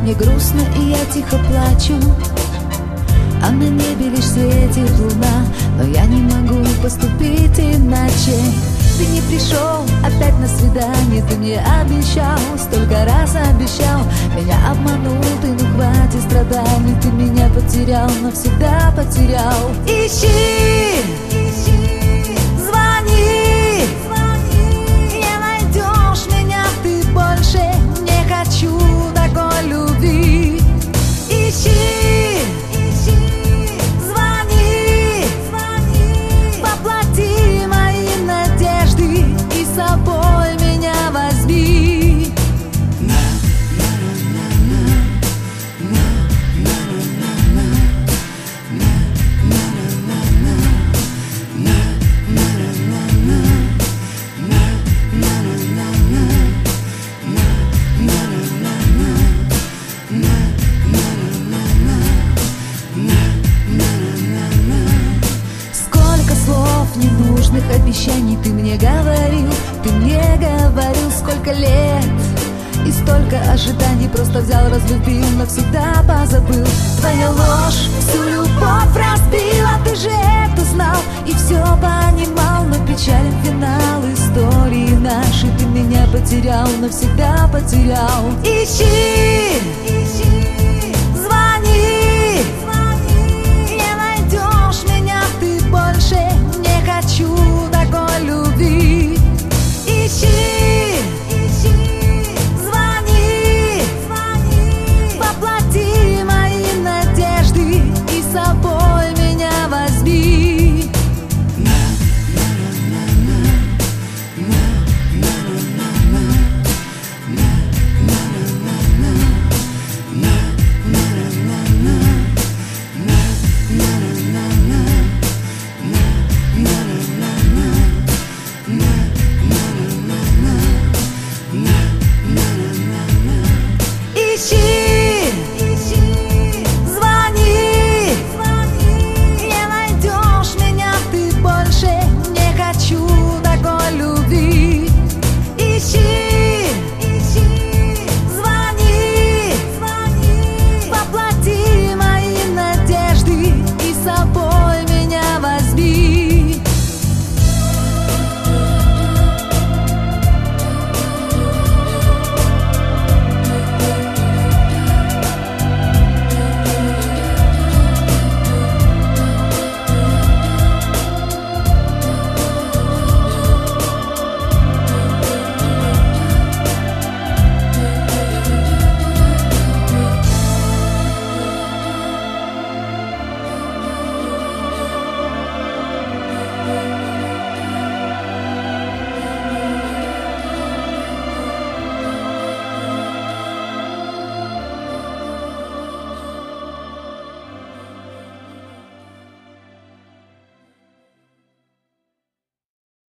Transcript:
Мне грустно, и я тихо плачу, а на небе лишь светит луна. Но я не могу поступить иначе. Ты не пришел опять на свидание, ты мне обещал, столько раз обещал. Меня обманул ты, ну хватит страданий. Ты меня потерял, навсегда потерял. Ищи, звони, не найдешь меня ты больше. Не хочу такой любви. Ищи, звони, воплоти мои надежды и с собой меня возьми. Ненужных обещаний ты мне говорил, сколько лет и столько ожиданий. Просто взял, разлюбил, навсегда позабыл. Твоя ложь всю любовь разбила, ты же это знал и все понимал. Но печален финал истории нашей. Ты меня потерял, навсегда потерял. Ищи,